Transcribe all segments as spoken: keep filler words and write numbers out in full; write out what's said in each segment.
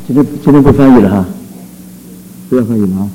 今天今天不翻译了哈，不要翻译了啊。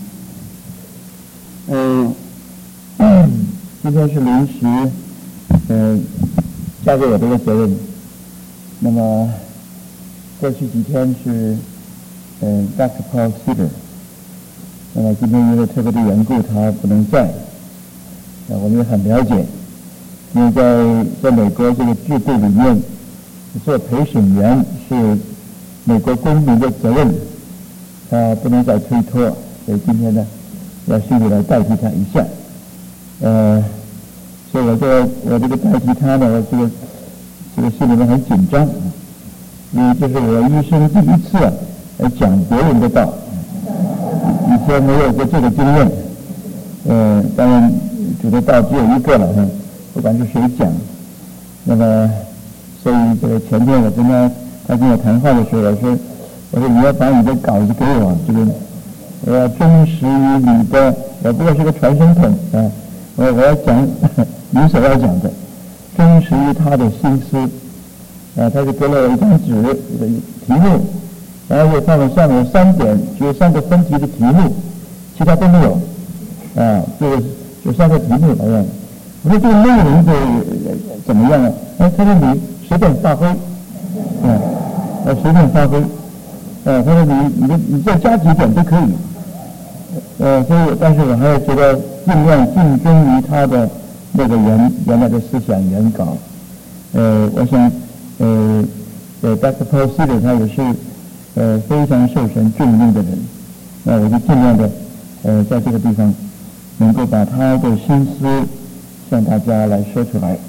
嗯、呃，今天是临时，呃，交给我这个责任。那么过去几天是，嗯、呃、，Doctor Paul Sider。那么今天因为特别的缘故，他不能在。那我们也很了解，因为在在美国这个制度里面，做陪审员是美国公民的责任，他不能再推脱，所以今天呢，要兄弟来代替他一下。呃，所以我这个我这个代替他呢，我这个这个心里面很紧张，因为这是我一生第一次啊来讲别人的道，以前没有过这个经验。呃，当然主的道只有一个了，哈，不管是谁讲。那么，所以这个前天我跟他他跟我谈话的时候，我说我说你要把你的稿子给我，这个我要忠实于你的，我不过是个传声筒啊，我我要讲你所要讲的，忠实于他的心思啊。他就给了我一张纸，这个题目，然后又放了上面有三点，只有三个分题的题目，其他都没有啊，这个有三个题目好像。我说这个内容的怎么样啊？哎，他说你随便发挥，嗯，呃，随便发挥，呃，他说你你你再加几点都可以，呃，所以但是我还是觉得尽量尽忠于他的那个原原来的思想原稿，呃，我想，呃，呃 ，Doctor Paul Sider 他也是呃非常受神重用的人，那我就尽量的呃在这个地方能够把他的心思向大家来说出来。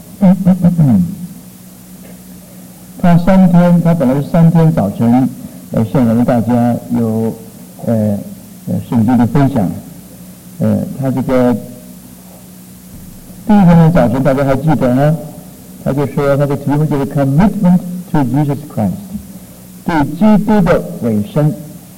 他三天，他本来是三天早晨来向我们大家有呃呃圣经的分享。呃，他这个第一天的早晨大家还记得呢？他就说他的题目就是 Commitment to Jesus Christ， 对基督的委身，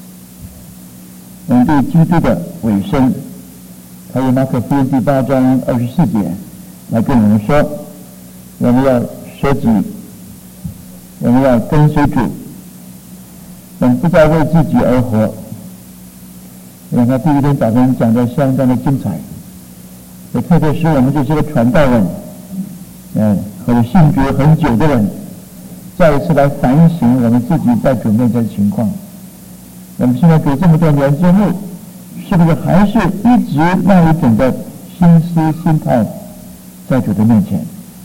嗯，对基督的委身。他用马可福音第八章二十四节来跟我们说，我们要舍己，我们要跟随主，我们不再为自己而活。让他第一天早晨讲得相当的精彩，也特别是我们这些个传道人，嗯，或者信主很久的人，再一次来反省我们自己在主面前的情况。我们现在给这么多年之后，是不是还是一直那一种的心思心态在主的面前？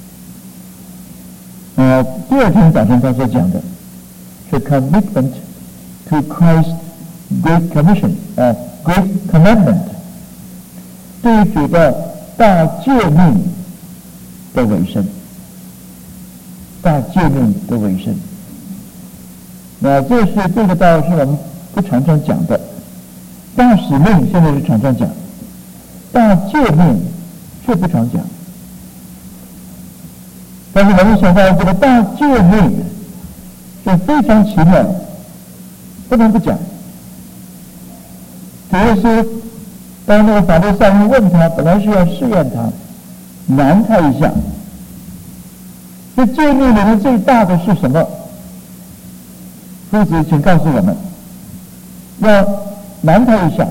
呃，第二天早上他所讲的是 commitment to Christ's Great Commission， 呃 Great Commandment， 对主的大诫命的委身，大诫命的委身。那这是这个道是我们不常常讲的。大使命现在是常常讲，大诫命却不常讲。但是我们想到这个大诫命是非常奇妙，不能不讲。主耶稣当那个法利赛人问他，本来是要试验他，难他一下。这诫命里面最大的是什么？夫子，请告诉我们，要难他一下。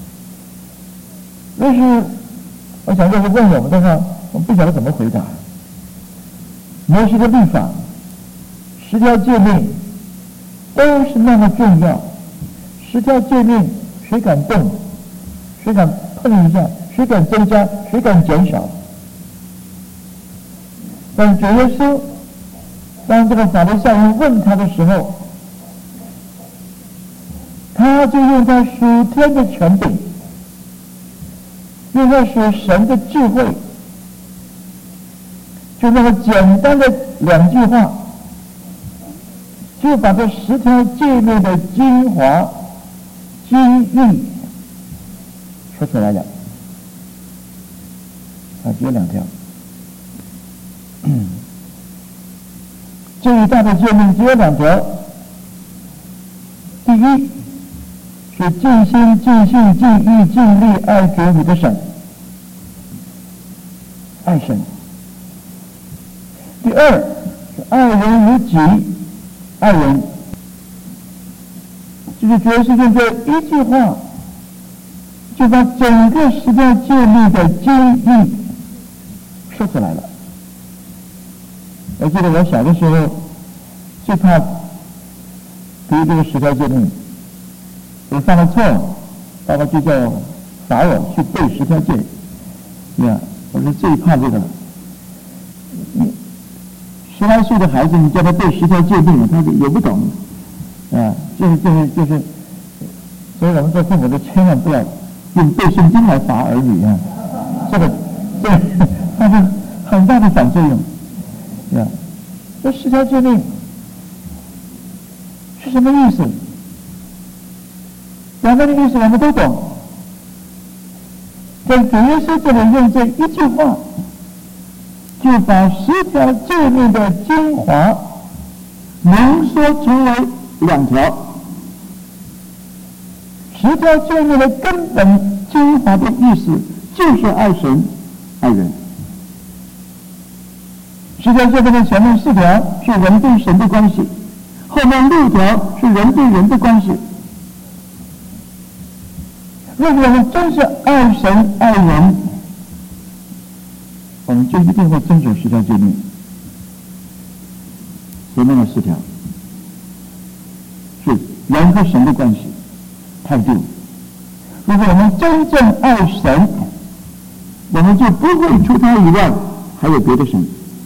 要是我想要是问我们的话，我们不晓得怎么回答。摩西的律法，十条诫命都是那么重要，十条诫命谁敢动？谁敢碰一下？谁敢增加？谁敢减少？但主耶稣当这个法利赛人问他的时候，他就用他属天的权柄，用他属神的智慧，就那么简单的两句话，就把这十条诫命的精华、精义说出来了。啊，只有两条。这一大的诫命只有两条。第一是尽心、尽性、尽意、尽力爱主你的神，爱神。第二是爱人如己，爱人。 就是主要是用这一句话，就把整个十条诫命的经义说出来了。我记得我小的时候最怕读这个十条诫命，我犯了错，爸爸就叫罚我去背十条诫。呀，我是最怕这个了。你十来岁的孩子，你叫他背十条诫命，他也不懂。啊，就是就是就是，所以我们做父母的千万不要用背圣经来罚儿女啊，这个这个它是很大的反作用。啊，这十条诫命是什么意思？两个的意思我们都懂。在主耶稣这里用这一句话，就把十条诫命的精华浓缩成为两条。十条诫命的根本精华的意思就是爱神爱人。十条诫命的前面四条是人对神的关系，后面六条是人对人的关系。如果我们真是爱神爱人，我们就一定会遵守十条诫命。前面的四条是人和神的关系态度。如果我们真正爱神，我们就不会除他以外还有别的神。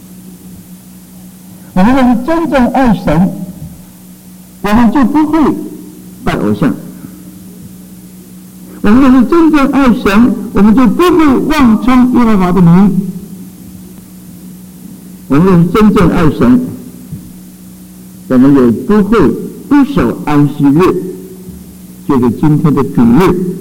我们若是真正爱神，我们就不会拜偶像。我们若是真正爱神，我们就不会妄称耶和华的名。我们若是真正爱神，我们也不会不守安息日，就是今天的主日。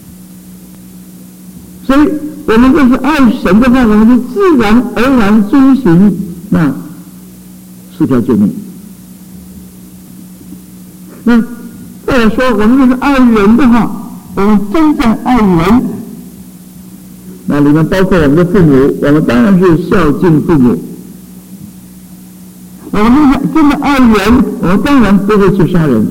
所以我们若是爱神的话，我们就自然而然遵行那四条诫命。那再来说，我们若是爱人的话，我们真正爱人，那里面包括我们的父母，我们当然是孝敬父母。我们若是真的爱人，我们当然不会去杀人。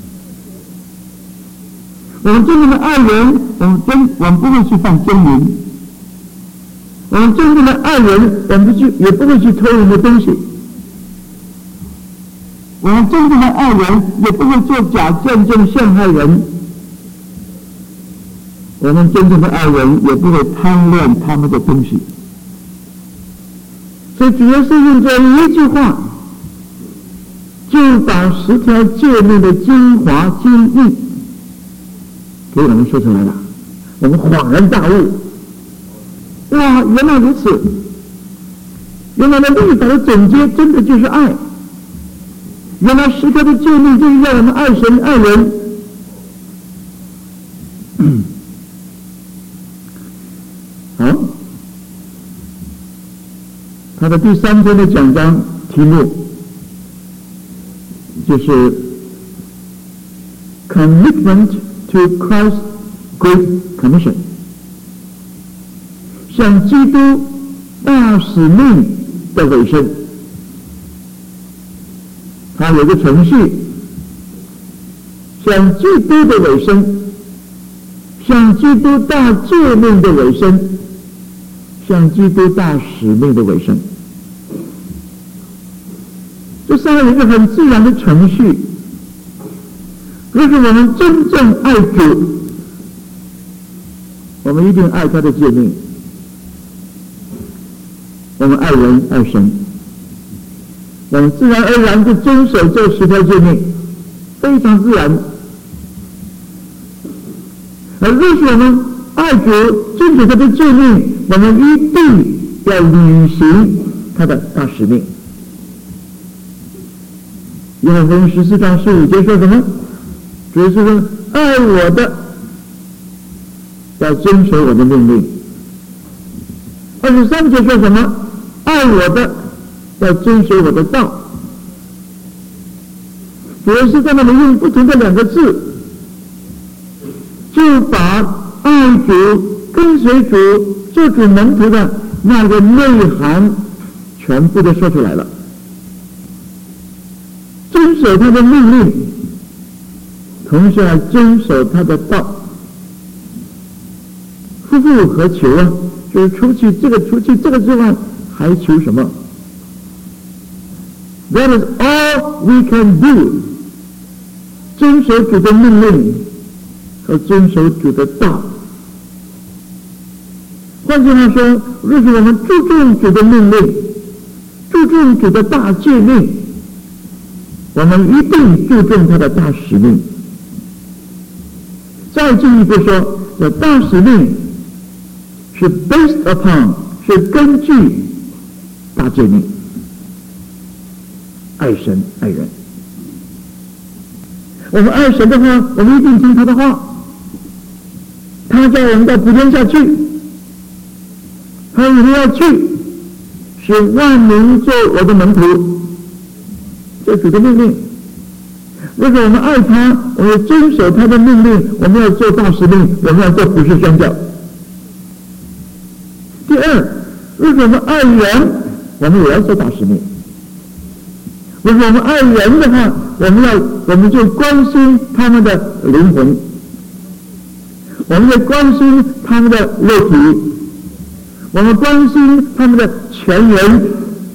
我们真正的爱人，我们真我们不会去犯奸淫。我们真正的爱人，我们不去也不会去偷人的东西。我们真正的爱人，也不会做假见证陷害人。我们真正的爱人也不会贪恋他们的东西。所以主要是用这一句话，就把十条诫命的精华精义给我们说出来了。我们恍然大悟，哇，原来如此！原来的律法的总结真的就是爱。原来十条的诫命就是要我们爱神爱人。嗯好，他的第三篇的讲章题目就是 Commitment to Christ's Great Commission， 向基督大使命的尾声。它有个程序，向基督的尾声，向基督大诫命的尾声，向基督大使命的尾声。这三个有一个很自然的程序。如果我们真正爱主，我们一定爱他的诫命。我们爱人爱神，我们自然而然就遵守这十条诫命，非常自然。而若是我们爱主，遵守他的诫命，我们一定要履行他的大使命。约翰福音十四章十五节说什么？主耶稣说：“爱我的，要遵守我的命令。”二十三节说什么？爱我的，要遵守我的道。主耶稣在那里用不同的两个字，就把爱主、跟随主、做主门徒的那个内涵全部都说出来了。遵守他的命令， 同时还遵守他的道。夫妇何求啊？就是除去这个除去这个之外，还求什么？ That is all we can do. 遵守主的命令和遵守主的道。换句话说，若是我们注重主的命令，注重主的大诫命，我们一定注重他的大使命。再进一步说，这大使命是 based upon， 是根据大诫命。爱神爱人，我们爱神的话，我们一定听他的话。他叫我们到普天下去，他一定要去，使万民做我的门徒，这主的命令。如果我们爱他，我们遵守他的命令，我们要做大使命，我们要做普世宣教。第二，如果我们爱人，我们也要做大使命。如果我们爱人的话，我们要我们就关心他们的灵魂，我们就关心他们的肉体，我们关心他们的全人，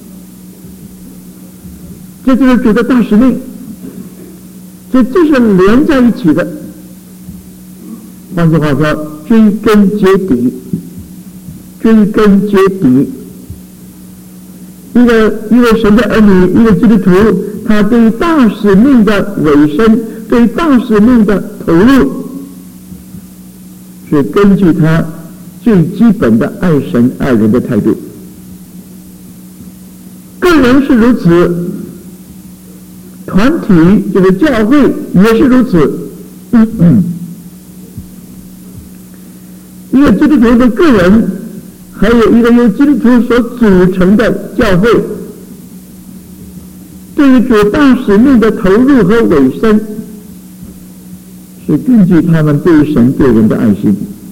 这就是主的大使命，所以这是连在一起的。换句话说，追根结底，追根结底。一个一个神的儿女，一个基督徒，他对于大使命的委身，对于大使命的投入，是根据他最基本的爱神爱人的态度。个人是如此，团体就是教会也是如此。嗯嗯，一个基督徒的个人，还有一个由基督徒所组成的教会，对于主大使命的投入和委身，是根据他们对神对人的爱心。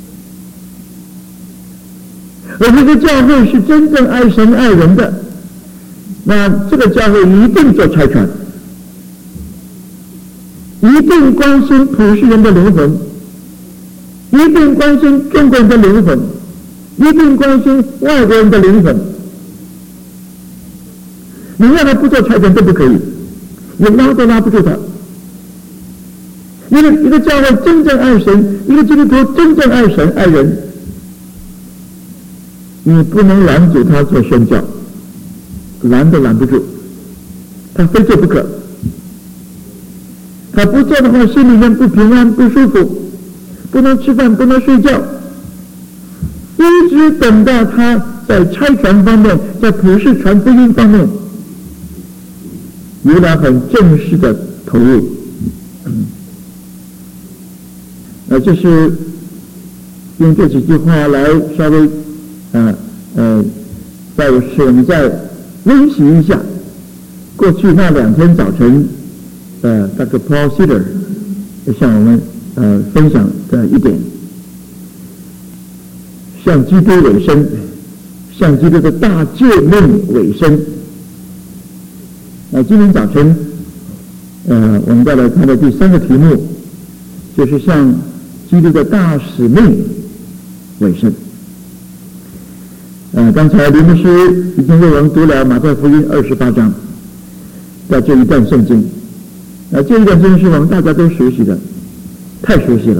而这个教会是真正爱神爱人的，那这个教会一定做差传，一定关心普世人的灵魂，一定关心中国人的灵魂，一定关心外国人的灵魂。你让他不做差传都不可以，你拉都拉不住他。一个一个教会真正爱神，一个基督徒真正爱神爱人，你不能拦阻他做宣教，拦都拦不住，他非做不可。他不做的话，心里面不平安不舒服，不能吃饭不能睡觉，一直等到他在差传方面，在普世传福音方面有了很正式的投入。嗯，呃，这是用这几句话来稍微呃呃再使我们再温习一下过去那两天早晨呃 Doctor Paul Sider 向我们呃分享的一点，向基督委身，向基督的大诫命委身。那今天早晨呃我们到了他的第三个题目，就是向基督的大使命委身。呃，刚才林牧师已经为我们读了马太福音二十八章的这一段圣经，呃，这一段圣经是我们大家都熟悉的，太熟悉了。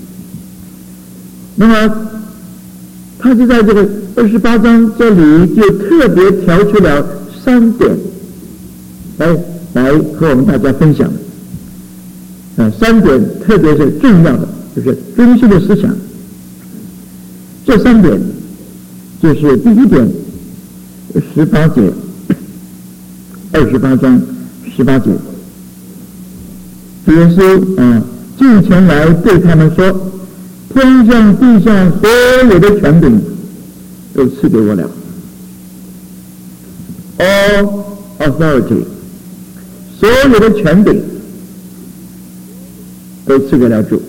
那么，他就在这个二十八章这里就特别挑出了三点来来和我们大家分享。呃，三点特别是重要的，就是中心的思想。这三点就是第一点，十八节，二十八章十八节，主耶稣啊进前来对他们说：“天上地下所有的权柄都赐给我了 ，all authority， 所有的权柄都赐给了主，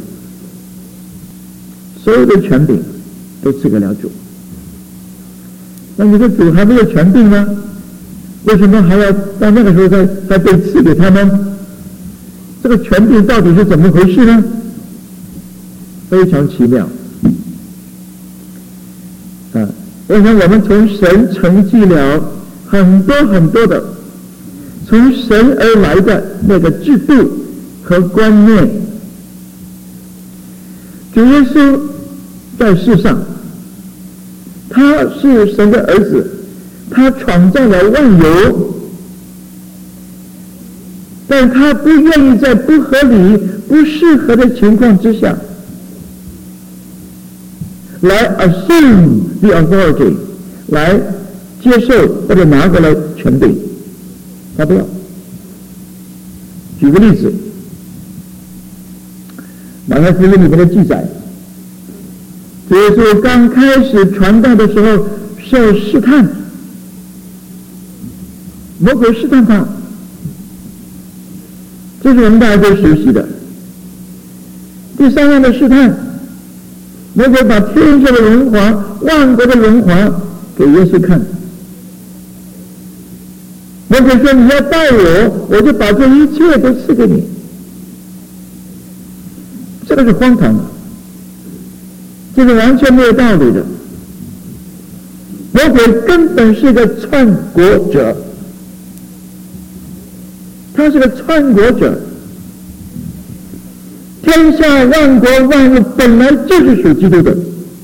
所有的权柄都赐给了主。那你的主还没有权柄呢？为什么还要到那个时候才才被赐给他们？ 这个权柄到底是怎么回事呢？非常奇妙。啊，我想我们从神承继了很多很多的从神而来的那个制度和观念。主耶稣在世上，他是神的儿子，他创造了万有，但他不愿意在不合理、不适合的情况之下来 assume the authority， 来接受或者拿过来权柄，他不要。举个例子，马太福音里面的记载，主耶稣刚开始传道的时候受试探，魔鬼试探他，这是我们大家都熟悉的。第三样的试探，魔鬼把天下的荣华、万国的荣华给耶稣看。魔鬼说：“你要拜我，我就把这一切都赐给你。”这个是荒唐的，这是完全没有道理的。魔鬼根本是个篡国者，他是个篡国者。天下万国万物本来就是属基督的，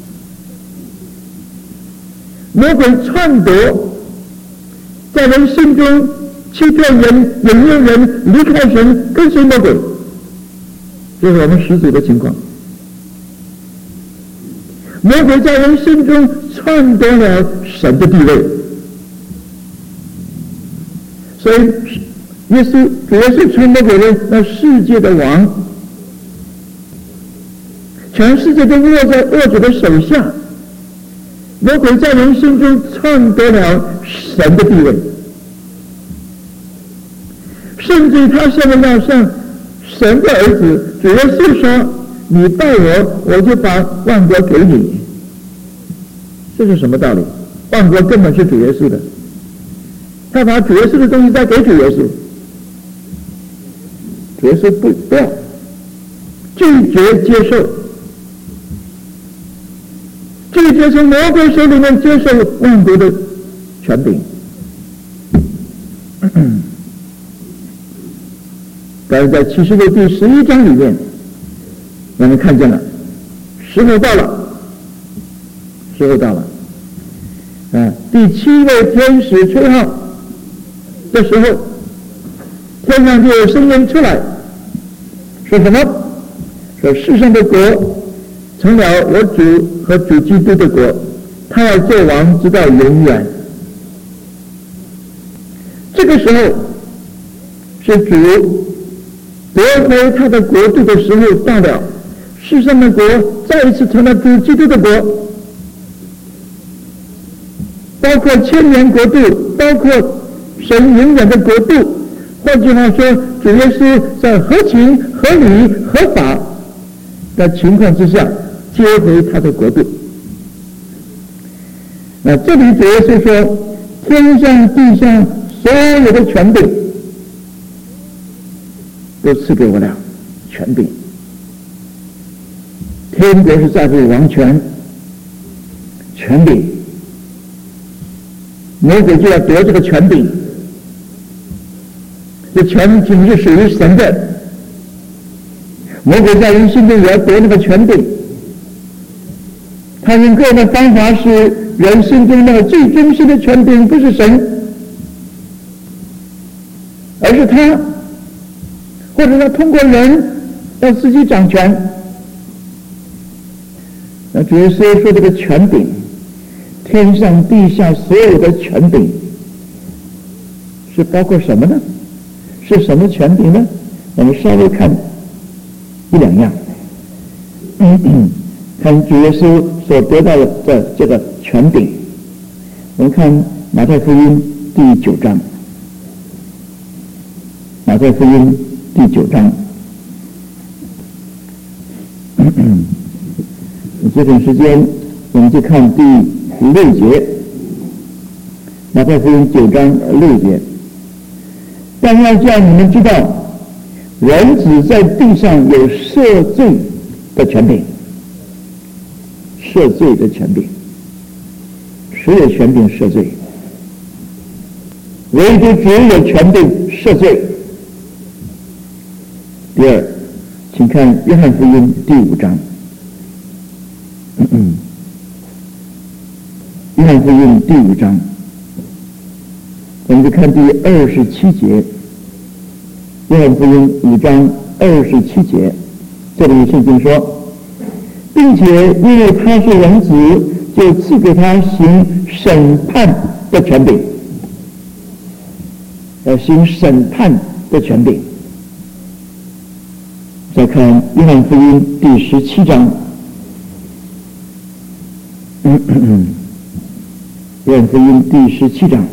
魔鬼篡夺，在人心中欺骗人、引诱人离开神，跟随魔鬼，这是我们始祖的情况。魔鬼在人心中篡夺了神的地位，所以耶稣主要是称魔鬼为那世界的王，全世界都握在恶者的手下。魔鬼在人心中篡夺了神的地位，甚至他现在要向神的儿子主耶稣说：“你拜我，我就把万国给你。”这是什么道理？万国根本是主耶稣的，他把主耶稣的东西再给主耶稣，主耶稣不不要，拒绝接受，拒绝从魔鬼手里面接受万国的权柄。但是在启示录第十一章里面，我们看见了，时候到了，时候到了，啊，第七位天使吹号的时候，天上就有声音出来，说什么？说世上的国成了我主和主基督的国，他要做王直到永远。这个时候是主夺回他的国度的时候到了，世上的国再一次成了主基督的国，包括千年国度，包括神永远的国度。换句话说，主耶稣在合情、合理、合法的情况之下接回他的国度。那这里主耶稣说，天上地上所有的权柄都赐给我了，权柄。天国是在乎王权、权柄，魔鬼就要夺这个权柄，这权柄是属于神的，魔鬼在人心中也要夺那个权柄。他用各样的方法使人心中那个最忠心的权柄不是神，而是他，或者他通过人要自己掌权。那主耶稣说这个权柄，天上地下所有的权柄是包括什么呢？是什么权柄呢？我们稍微看一两样，嗯嗯看主耶稣所得到的这个权柄。我们看马太福音第九章，马太福音第九章，嗯嗯这段时间我们就看第六节，马太福音九章六节。但要叫你们知道， 人子在地上有赦罪的权柄，赦罪的权柄，谁有权柄赦罪？唯独主有权柄赦罪。第二，请看约翰福音第五章。嗯嗯约翰福音第五章，我们就看第二十七节。约翰福音五章二十七节，这里圣经说，并且因为他是人子，就赐给他行审判的权柄，要行审判的权柄。再看约翰福音第十七章，嗯嗯嗯约翰福音第十七章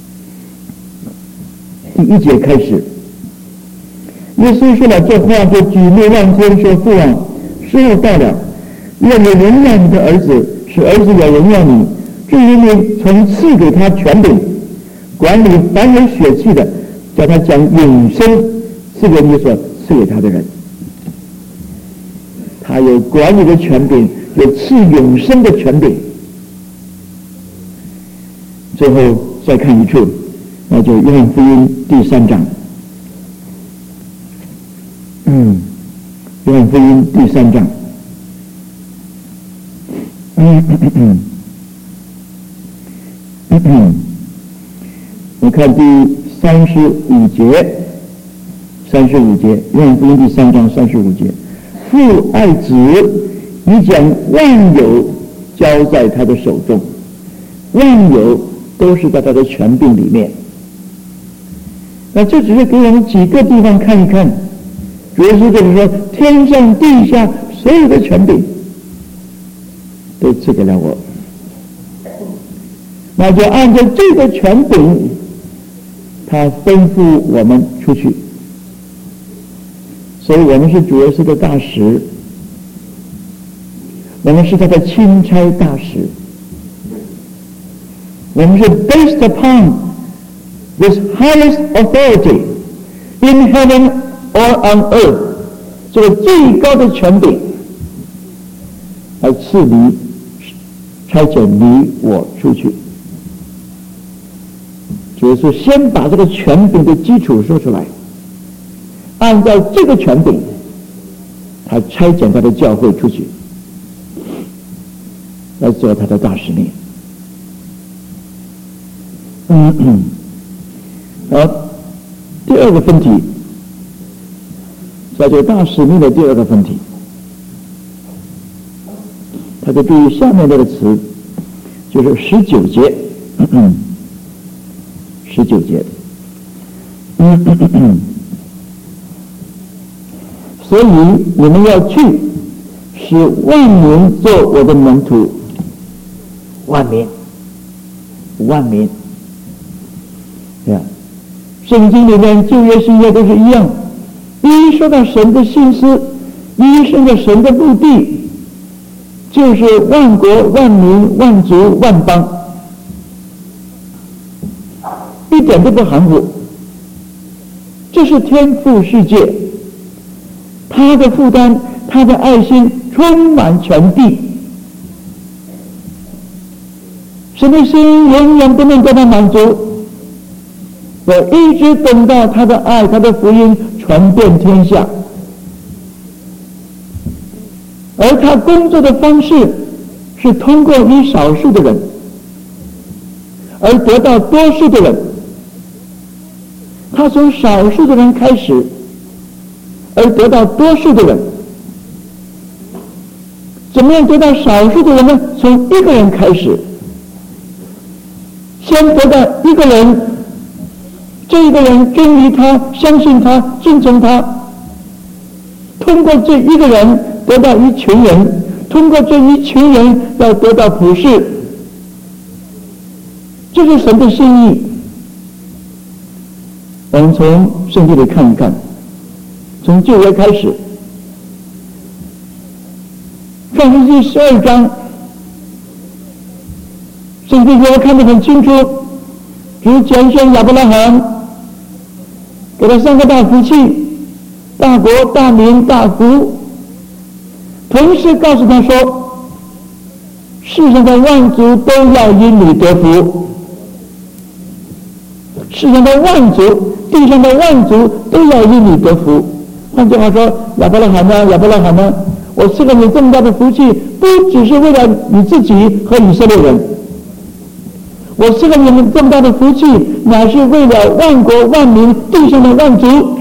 第一节开始，耶稣说了这话，就举目望天，说：“父啊，时候到了，愿你荣耀你的儿子，使儿子也荣耀你。至于你曾赐给他权柄，管理凡有血气的，叫他将永生赐给你所赐给他的人。”他有管理的权柄，有赐永生的权柄。最后再看一处，那就约翰福音第三章。嗯，约翰福音第三章。嗯嗯嗯嗯嗯，我看第三十五节，三十五节，约翰福音第三章三十五节，父爱子，已将万有交在他的手中，万有都是在他的权柄里面。那这只是给我们几个地方看一看。主耶稣就是说，天上地下所有的权柄都赐给了我，那就按照这个权柄，他吩咐我们出去。所以我们是主耶稣的大使，我们是他的钦差大使，我们是 based upon this highest authority in heaven or on earth， 这个最高的权柄来赐你差遣你我出去。主耶稣先把这个权柄的基础说出来，按照这个权柄，他差遣他的教会出去，来做他的大使命。嗯嗯，好，第二个分题，在这个大使命的第二个分题，他就注意下面这个词，就是十九节，嗯十九节，嗯嗯嗯所以你们要去，使万民做我的门徒。万民，万民，对吧？圣经里面旧约新约都是一样，一说到神的心思，一说到神的目的，就是万国万民万族万邦，一点都不含糊。这是天父世界，他的负担，他的爱心充满全地，神的心永远不能得到满足，我一直等到他的爱，他的福音传遍天下。而他工作的方式是通过一少数的人，而得到多数的人。他从少数的人开始，而得到多数的人。怎么样得到少数的人呢？从一个人开始，先得到一个人，这一个人忠于他，相信他，敬从他，通过这一个人得到一群人，通过这一群人要得到普世，这是神的心意。我们从圣经里看一看，从旧约开始，创世纪十二章，圣经给我看得很清楚，主拣选亚伯拉罕，给他三个大福气， 大国、大民、大族，同时告诉他说，世上的万族都要因你得福，世上的万族、地上的万族都要因你得福。换句话说，亚伯拉罕呢，亚伯拉罕呢，我赐给你这么大的福气，不只是为了你自己和以色列人，我赐给你们这么大的福气，乃是为了万国万民、地上的万族。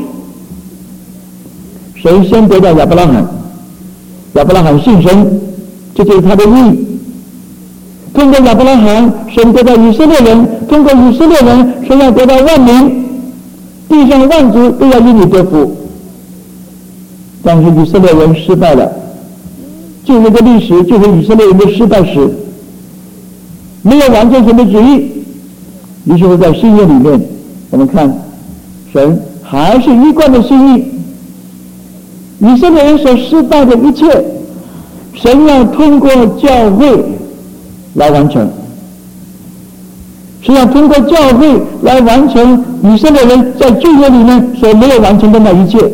谁先得到亚伯拉罕？亚伯拉罕信神，这就是他的义。通过亚伯拉罕，神得到以色列人；通过以色列人，神要得到万民，地上万族都要因你得福。但是以色列人失败了，旧约的历史就是以色列人的失败史，没有完成神的旨意。于是乎在新约里面，我们看神还是一贯的心意，以色列人所失败的一切，神要通过教会来完成，是要通过教会来完成以色列人在旧约里面所没有完成的那一切。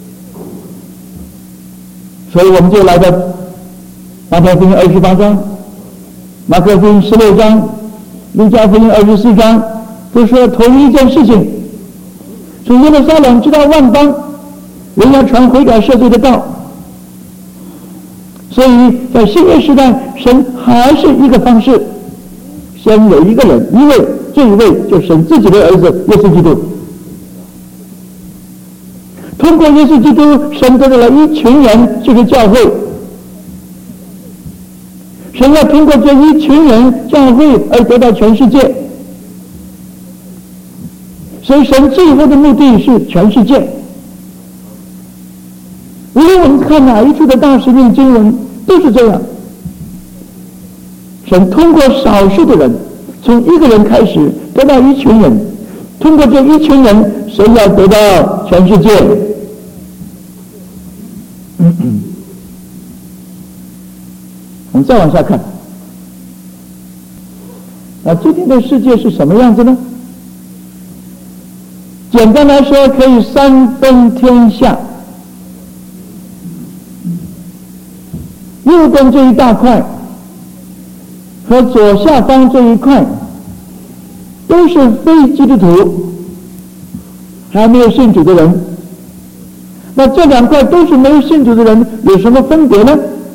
所以我们就来到马太福音二十八章、马可福音十六章、路加福音二十四章，都说同一件事情，从耶路撒冷直到万邦，人要传悔改赦罪的道。所以在新约时代，神还是一个方式，先有一个人，一位，这一位就是神自己的儿子耶稣基督。通过耶稣基督，神得到了一群人，就是教会。神要通过这一群人教会而得到全世界，所以神最后的目的是全世界。无论我们看哪一处的大使命经文，都是这样。神通过少数的人，从一个人开始得到一群人，通过这一群人，神要得到全世界。嗯嗯，我们再往下看，那今天的世界是什么样子呢？简单来说，可以三分天下。右边这一大块和左下方这一块都是非基督徒，还没有信主的人。那这两块都是没有信主的人，有什么分别呢？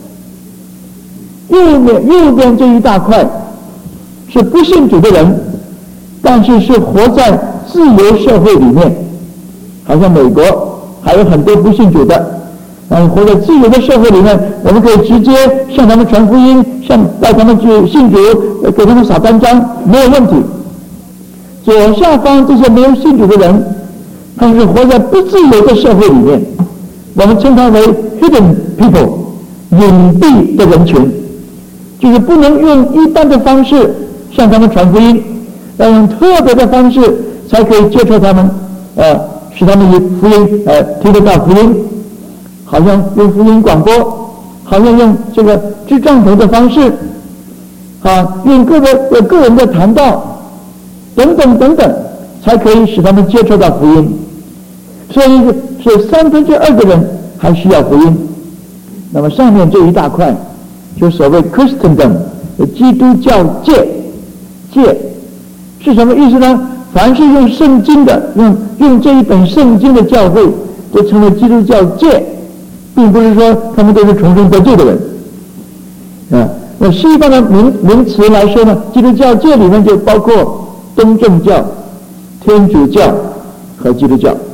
右边右边这一大块是不信主的人，但是是活在自由社会里面，好像美国还有很多不信主的，嗯，活在自由的社会里面，我们可以直接向他们传福音，向带他们去信主，给他们撒单张，没有问题。左下方这些没有信主的人，他们是活在不自由的社会里面，我们称它为 hidden people， 隐蔽的人群，就是不能用一般的方式向他们传福音，要用特别的方式才可以接触他们，呃，使他们以福音呃听得到福音，好像用福音广播，好像用这个支帐篷的方式，啊，用个人有个人的谈道，等等等等，才可以使他们接触到福音。所以是三分之二的人还需要福音。那么上面这一大块，就所谓 Christendom， 基督教界，界是什么意思呢？凡是用圣经的，用用这一本圣经的教会，都成为基督教界，并不是说他们都是重生得救的人。啊，那西方的名名词来说呢，基督教界里面就包括东正教、天主教和基督教。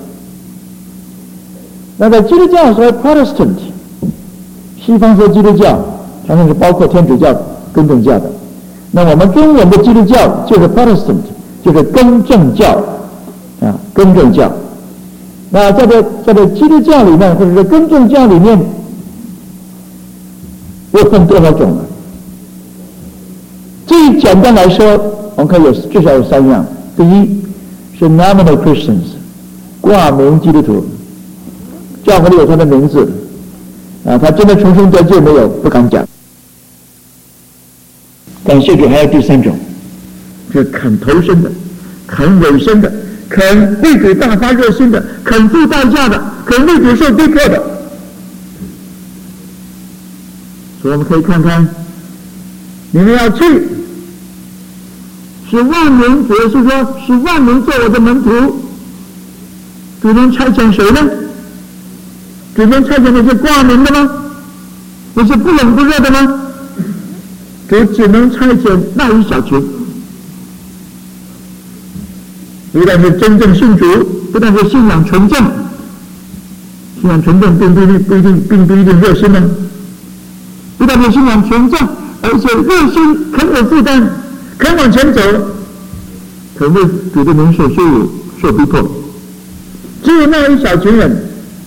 那在基督教说 Protestant， 西方说基督教，常常是包括天主教、更正教的。那我们中文的基督教就是 Protestant， 就是更正教啊，更正教。那在这在这基督教里面，或者是更正教里面，又分多少种呢？最简单来说，我们看有至少有三样。第一是 nominal Christians， 挂名基督徒。教会里有他的名字，啊，他真的重生得救没有？不敢讲。感谢主，还有第三种，是肯投身的，肯委身的，肯为主大发热心的，肯付代价的， 可能为主受逼迫的。所以我们可以看看，你们要去，使万民，主要是说使万民做我的门徒。主能差遣谁呢？主能差遣那些挂名的吗？那些不冷不热的吗？主只能差遣那一小群。不但是真正信主，不但是信仰纯正，信仰纯正并不一定不一定并不一定热心呢。不但是信仰纯正，而且热心肯有负担，肯往前走，肯为主的名受羞辱、受逼迫。只有那一小群人，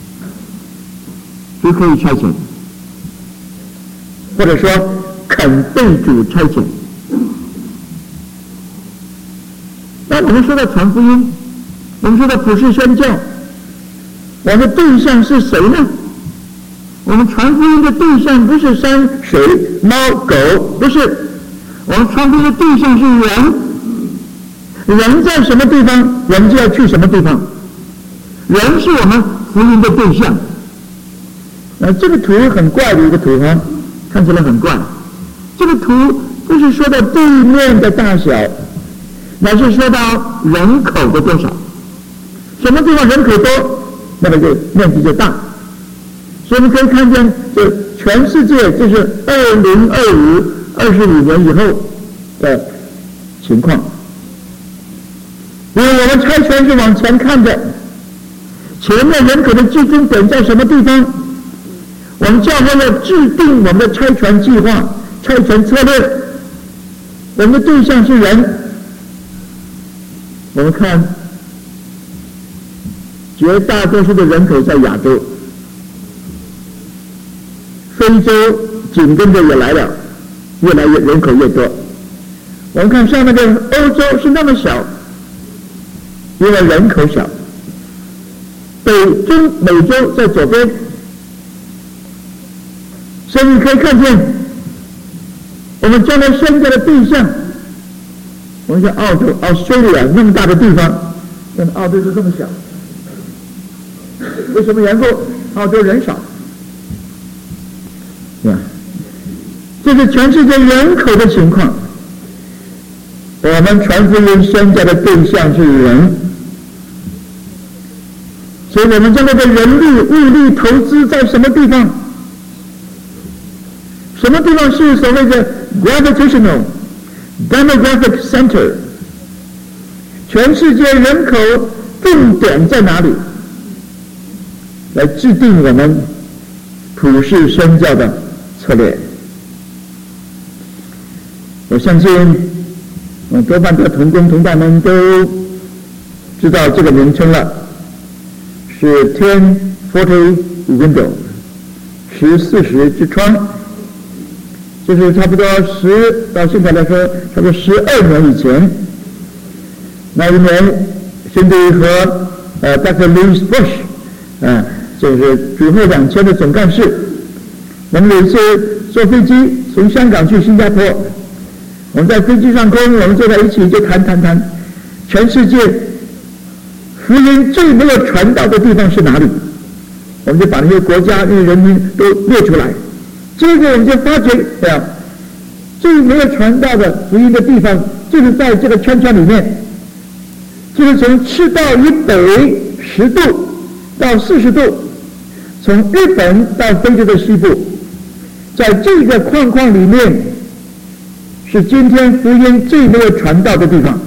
就可以差遣，或者说肯被主差遣。那我们说到传福音，我们说到普世宣教，我们的对象是谁呢？我们传福音的对象不是山水猫狗，不是，我们传福音的对象是人。人在什么地方，人就要去什么地方。人是我们福音的对象。呃，这个图很怪的一个图哈，看起来很怪。这个图不是说到地面的大小，乃是说到人口的多少。什么地方人口多，那么就面积就大。所以我们可以看见，这全世界就是二零二五二十五年以后的情况。因为我们差遣是往前看的，前面人口的集中点在什么地方？我们教会要制定我们的差遣计划、差遣策略。我们的对象是人。我们看，绝大多数的人口在亚洲，非洲紧跟着也来了，越来越人口越多。我们看上面的欧洲是那么小，因为人口小。北中美洲在左边，所以你可以看见我们将来宣教的对象。我们像澳洲 Australia 那么大的地方，但澳洲是这么小，为什么缘故？澳洲人少，对吧？这是全世界人口的情况。我们传福音宣教的对象是人，所以我们将来的人力、物力投资在什么地方？什么地方是所谓的 gravitational demographic center？ 全世界人口重点在哪里？来制定我们普世宣教的策略。我相信，嗯，多半的同工同伴们都知道这个名称了，是 ten forty window， 十四十之窗。就是差不多十到现在来说，差不多十二年以前，那一年，辛迪和呃 Doctor Louis Bush， 啊、呃，就是主后两千的总干事，我们有一次坐飞机从香港去新加坡，我们在飞机上空，我们坐在一起就谈谈谈，全世界福音最没有传到的地方是哪里？我们就把那些国家、那些人民都列出来。接着我们就发觉，对吧？最没有传道的福音的地方，就是在这个圈圈里面，就是从赤道以北十度到四十度，从日本到非洲的西部，在这个框框里面，是今天福音最没有传道的地方。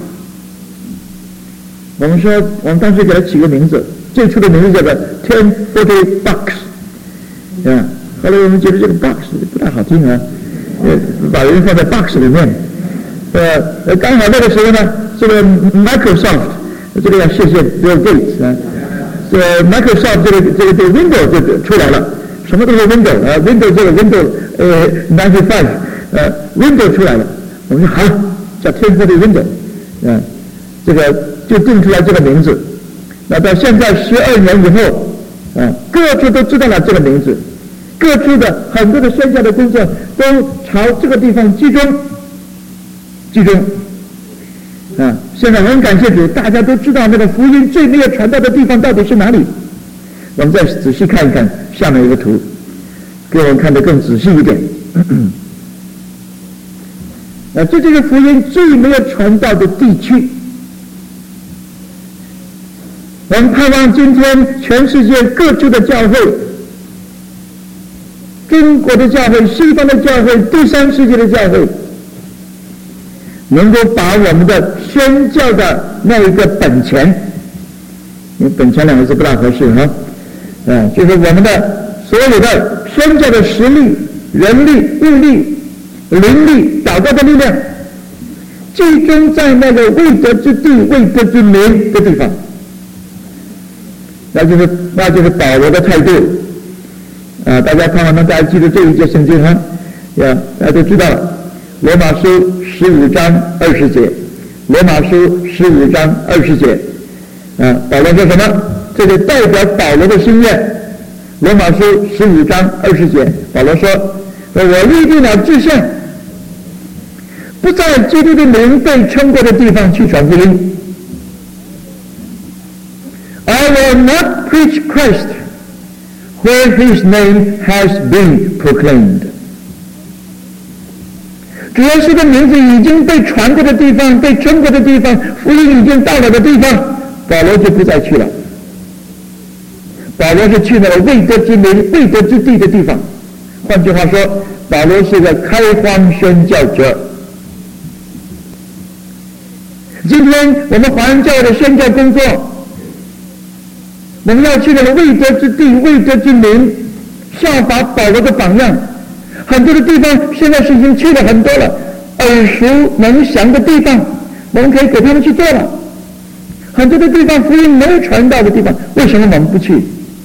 我们说，我们当时给它起个名字，最初的名字叫做 Ten Forty Bucks， 啊。后来我们觉得这个 box 不太好听啊，呃，把人放在 box 里面，呃，刚好那个时候呢，这个 Microsoft， 这个要谢谢 Bill Gates 啊，这个 Microsoft 这个这个这个 Windows 就出来了，什么都是 Windows 啊 ，Windows 这个 Windows 呃 ninety-five 呃 Windows 出来了，我们说好叫 ten forty Windows， 啊，这个就定出来这个名字。那到现在十二年以后，啊，各处都知道了这个名字。各处的很多的宣教的工作都朝这个地方集中，集中，啊！现在很感谢主，大家都知道那个福音最没有传到的地方到底是哪里。 我们再仔细看一看下面一个图，给我们看得更仔细一点。啊，这就是福音最没有传到的地区。我们盼望今天全世界各处的教会，中国的教会、西方的教会、第三世界的教会，能够把我们的宣教的那一个本钱，因为本钱两个字不大合适哈，啊，就是我们的所有的宣教的实力、人力、物力、灵力、祷告的力量，集中在那个未得之地、未得之民的地方。那就是那就是保罗的态度啊！大家看完了，大家记得这一节圣经哈，呀，大家都知道了。罗马书十五章二十节，罗马书十五章二十节，啊，保罗说什么？这里代表保罗的心愿。罗马书十五章二十节，保罗说：“我立定了志向，不在基督的名被称过的地方去传福音。” I will not preach Christ where his name has been proclaimed. 主耶稣的名字已经被传过的地方，被称过的地方，福音已经到了的地方，保罗就不再去了。保罗是去了未得之民、未得之地的地方。换句话说，保罗是个开荒宣教者。今天我们华人教会的宣教工作，我们要去那个未得之地、未得之民，效法保罗的榜样。很多的地方现在是已经去了很多了，耳熟能详的地方，我们可以给他们去做了。很多的地方福音没有传到的地方，为什么我们不去？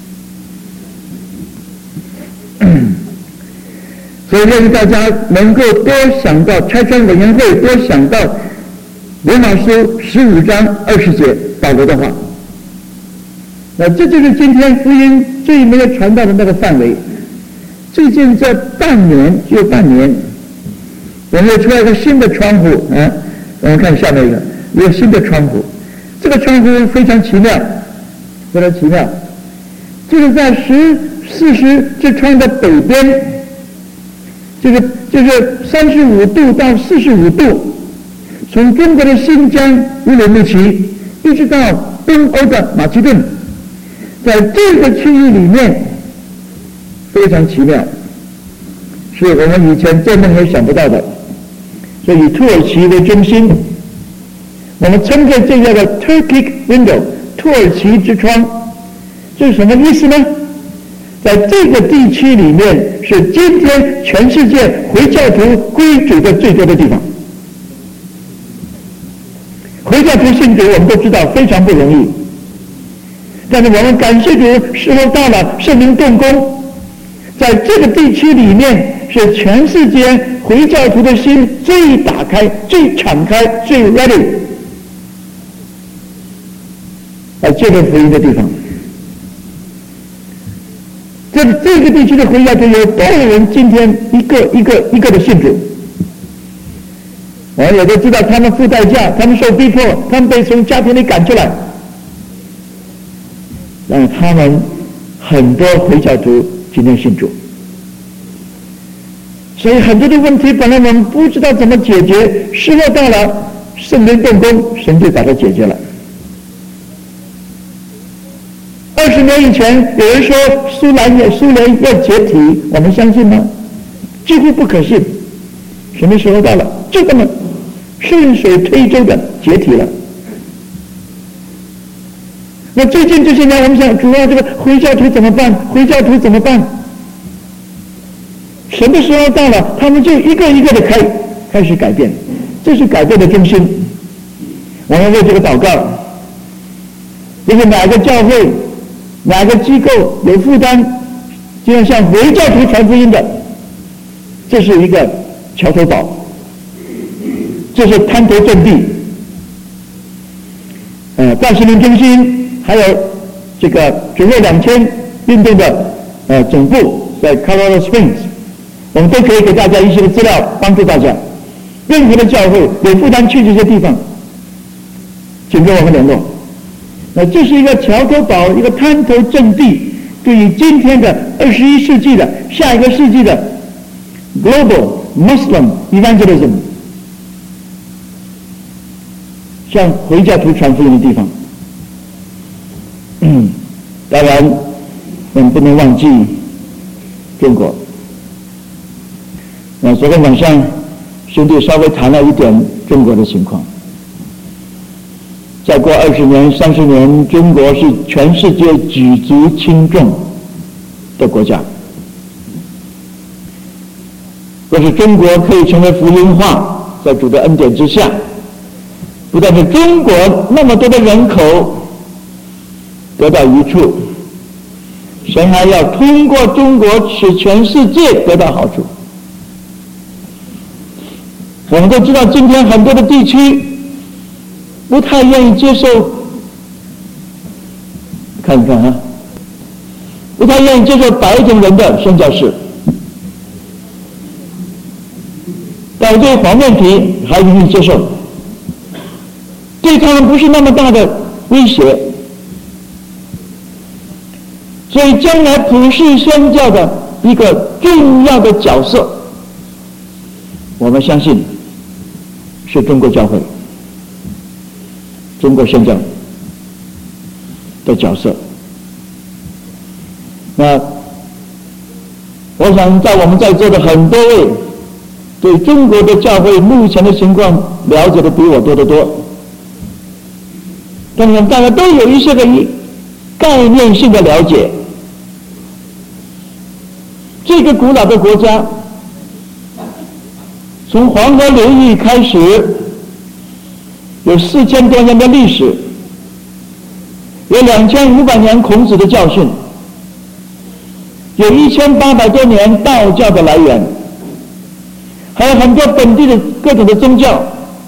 所以愿意大家能够多想到拆穿委员会，多想到罗马书十五章二十节保罗的话。那这就是今天福音最没有传到的那个范围。最近这半年，就半年，我们又出来一个新的窗户啊！我们看下面一个，一个新的窗户。这个窗户非常奇妙，非常奇妙，就是在十四十之窗的北边，就是就是三十五度到四十五度，从中国的新疆乌鲁木齐一直到东欧的马其顿，在这个区域里面非常奇妙，是我们以前做梦也想不到的。所以以土耳其为中心，我们称作这个的 Turkic window 土耳其之窗，这是什么意思呢？在这个地区里面是今天全世界回教徒归主的最多的地方。回教徒信主我们都知道非常不容易，但是我们感谢主，时候到了，圣灵动工，在这个地区里面是全世界回教徒的心最打开、最敞开、最 ready 来接受福音的地方。这这个地区的回教徒有多少人今天一个一个一个的信主？我们也都知道他们付代价，他们受逼迫，他们被从家庭里赶出来，让他们很多回教徒今天信主。所以很多的问题本来我们不知道怎么解决，时候到了，圣灵动工，神就把它解决了。二十年以前有人说苏联也苏联要解体，我们相信吗？几乎不可信。什么时候到了？就这么顺水推舟的解体了。那最近这些年我们想，主要这个回教徒怎么办？回教徒怎么办？什么时候到了，他们就一个一个的开开始改变，这是改变的中心。我们为这个祷告。如果哪个教会、哪个机构有负担，就要向回教徒传福音的，这是一个桥头堡，这是滩头阵地。呃，大使命中心还有这个准入两千运动的呃总部在 Colorado Springs。我们都可以给大家一些的资料，帮助大家。任何的教会有负担去这些地方，请跟我们联络。那这是一个桥头堡，一个滩头阵地， 对于今天的二十一世纪的下一个世纪的 global Muslim evangelism， 向回教徒传福音的地方。嗯，当然我们不能忘记中国。那昨天晚上兄弟稍微谈了一点中国的情况。再过二十年、三十年，中国是全世界举足轻重的国家。若是中国可以成为福音化，在主的恩典之下，不但是中国那么多的人口得到益处，神还要通过中国使全世界得到好处。我们都知道，今天很多的地区不太愿意接受，看一看啊，不太愿意接受白种人的宣教士，但对黄面皮还愿意接受，对他们不是那么大的威胁。所以将来普世宣教的一个重要的角色，我们相信是中国教会、中国宣教的角色。那我想在我们在座的很多位对中国的教会目前的情况了解的比我多得多，但是大家都有一些个概念性的了解。这个古老的国家从黄河流域开始，有四千多年的历史，有两千五百年孔子的教训，有一千八百多年道教的来源，还有很多本地的各种的宗教，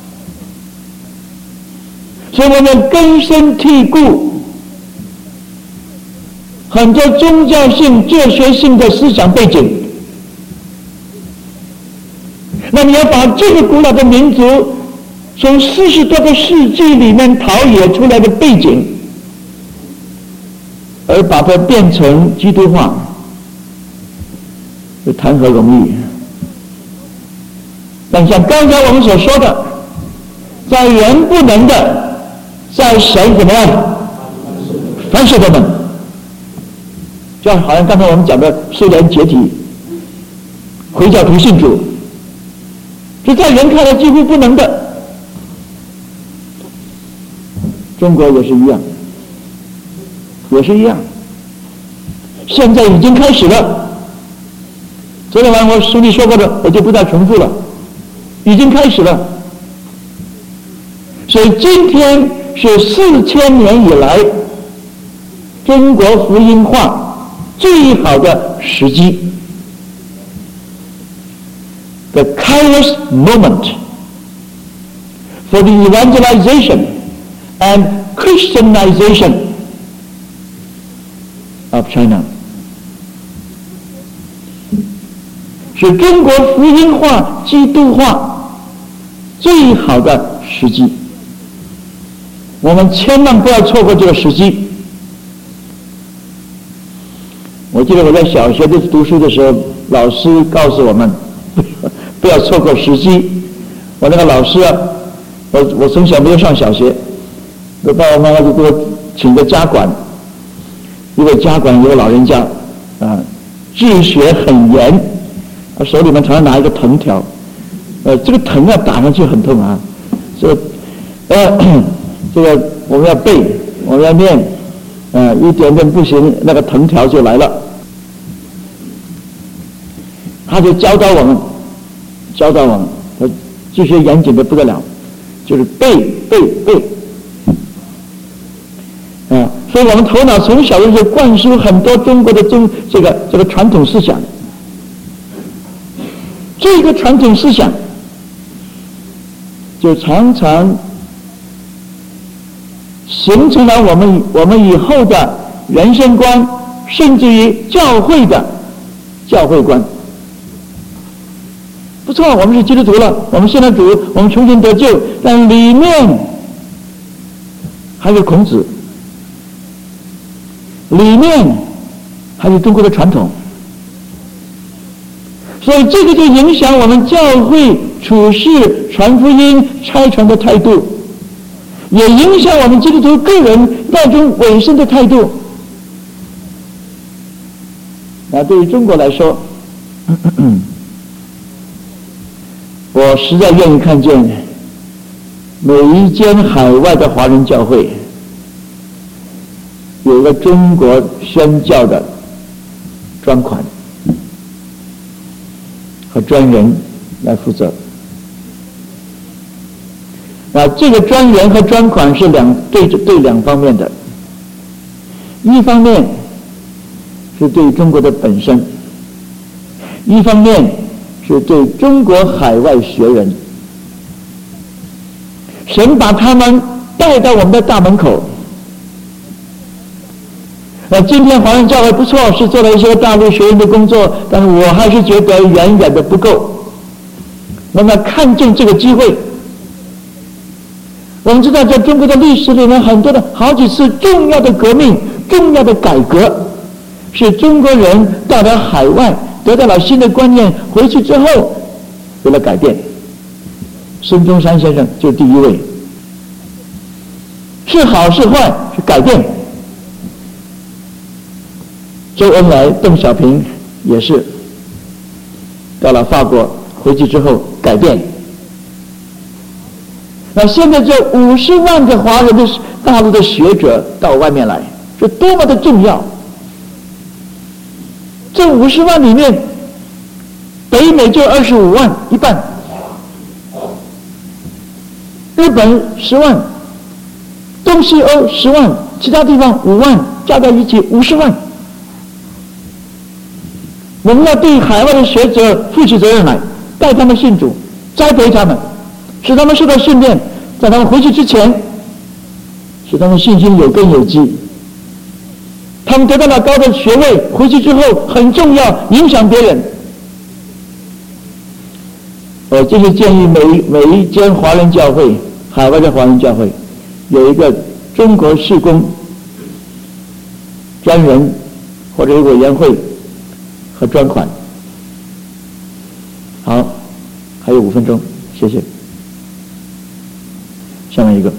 所以我们根深蒂固很多宗教性、哲学性的思想背景。那你要把这个古老的民族从四十多个世纪里面陶冶出来的背景，而把它变成基督化，这谈何容易？但像刚才我们所说的，在人不能的，在神怎么样？凡事都能。就好像刚才我们讲的苏联解体，回教徒信主，这在人看来几乎不能的。中国也是一样，也是一样。现在已经开始了。昨天晚上我书里说过的，我就不再重复了。已经开始了。所以今天是四千年以来中国福音化最好的时机。The kairos moment for the evangelization and Christianization of China， 是中国福音化、基督化最好的时机。我们千万不要错过这个时机。我记得我在小学的读书的时候，老师告诉我们不要错过时机。我那个老师啊，我我从小没有上小学，我爸爸妈妈就给我请个家管，一位家管有个老人家啊，治学很严，他手里面常常拿一个藤条，呃，这个藤啊打上去很痛啊，所以呃这个我们要背，我们要念，呃，一点点不行，那个藤条就来了。他就教导我们，教导我们，他治学严谨的不得了，就是背背背，啊，所以我们头脑从小就灌输很多中国的中这个这个传统思想，这个传统思想就常常形成了我们我们以后的人生观，甚至于教会的教会观。不错，我们是基督徒了，我们信了主，我们重新得救，但里面还有孔子，里面还是中国的传统。所以这个就影响我们教会处事、传福音、差传的态度，也影响我们基督徒个人那种委身的态度。那对于中国来说，咳咳我实在愿意看见每一间海外的华人教会有一个中国宣教的专款和专人来负责。那这个专员和专款是两对对两方面的，一方面是对中国的本身，一方面是对中国海外学人。神把他们带到我们的大门口。那今天华人教会不错，是做了一些大陆学人的工作，但是我还是觉得远远的不够。那么看见这个机会，我们知道在中国的历史里面，很多的好几次重要的革命、重要的改革，是中国人到了海外得到了新的观念，回去之后有了改变。孙中山先生就是第一位，是好是坏是改变。周恩来、邓小平也是到了法国回去之后改变。那现在这五十万个华人的大陆的学者到外面来，是多么的重要！这五十万里面，北美就二十五万，一半；日本十万，东西欧十万，其他地方五万，加在一起五十万。我们要对海外的学者负起责任来，带他们信主，栽培他们，使他们受到训练，在他们回去之前，使他们信心有根有基。他们得到了高的学位，回去之后很重要，影响别人。我就是建议每每一间华人教会，海外的华人教会，有一个中国事工专人或者有委员会和专款。好，还有五分钟，谢谢。下面一个，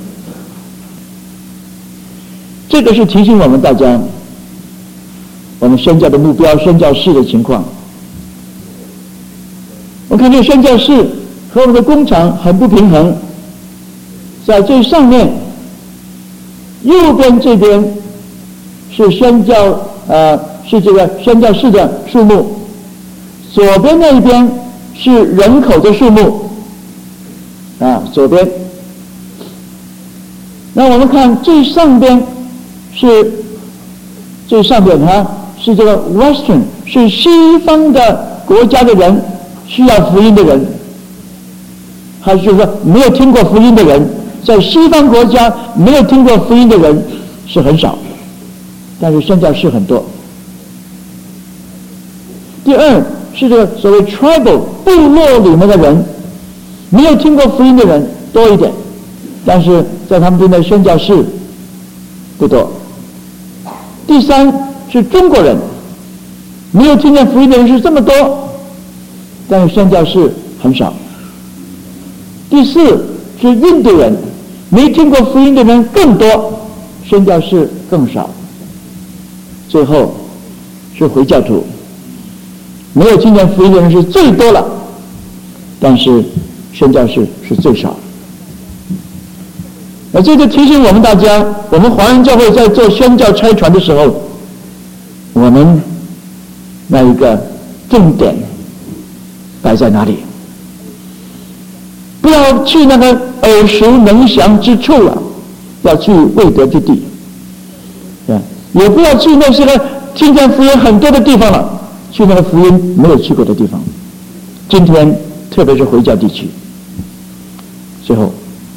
这个是提醒我们大家，我们宣教的目标、宣教士的情况。我看这个宣教士和我们的工厂很不平衡，在最上面，右边这边是宣教呃是这个宣教士的数目，左边那一边是人口的数目啊，左边。那我们看最上边是最上边啊，是这个 Western， 是西方的国家的人，需要福音的人，还是说没有听过福音的人，在西方国家没有听过福音的人是很少，但是宣教士很多。第二是这个所谓 tribal 部落里面的人，没有听过福音的人多一点，但是在他们中的宣教士不多。第三是中国人，没有听见福音的人是这么多，但是宣教士很少。第四是印度人，没听过福音的人更多，宣教士更少。最后是回教徒，没有听见福音的人是最多了，但是宣教士是最少。那这就提醒我们大家，我们华人教会在做宣教差传的时候，我们那一个重点摆在哪里？不要去那个耳熟能详之处了，要去未得之地，也不要去那些个听见福音很多的地方了，去那个福音没有去过的地方。今天特别是回教地区。最后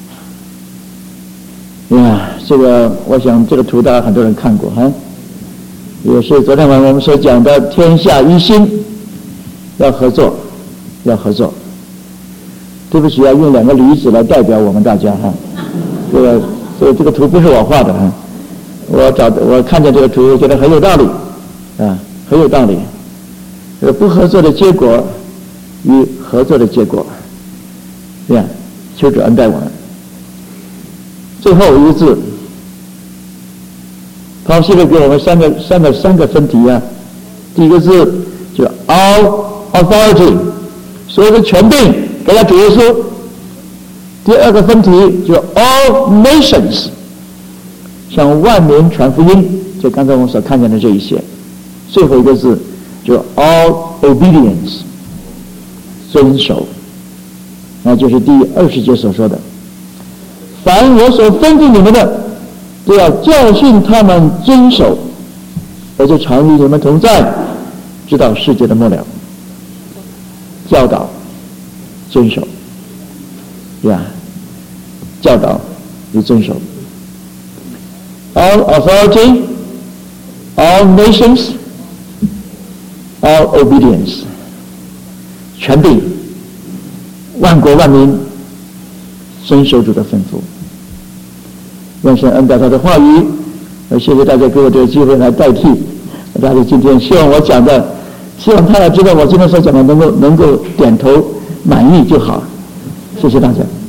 呀，这个我想这个图大家很多人看过哈，也是昨天晚上我们所讲的天下一心，要合作，要合作。对不起啊，用两个驴子来代表我们大家哈。这个这个这个图不是我画的哈，我找我看见这个图，我觉得很有道理啊。 很有道理。这个不合作的结果与合作的结果，这样求主恩待我们。最后一个字，保希勒给我们三个三个三个分题啊。第一个字就 all authority， 所有的权柄给他主耶稣。第二个分题就 all nations， 向万民传福音，就刚才我们所看见的这一些。最后一个字就 all obedience， 遵守，那就是第二十节所说的，凡我所吩咐你们的，都要教训他们遵守，我就常与你们同在，直到世界的末了。教导，遵守，对吧？教导与遵守。All authority, all nations, all obedience， 权柄，万国万民遵守主的吩咐。愿神恩待他的话语，而谢谢大家给我这个机会来代替大家。今天希望我讲的，希望他要知道我今天所讲的能够能够点头满意就好。谢谢大家。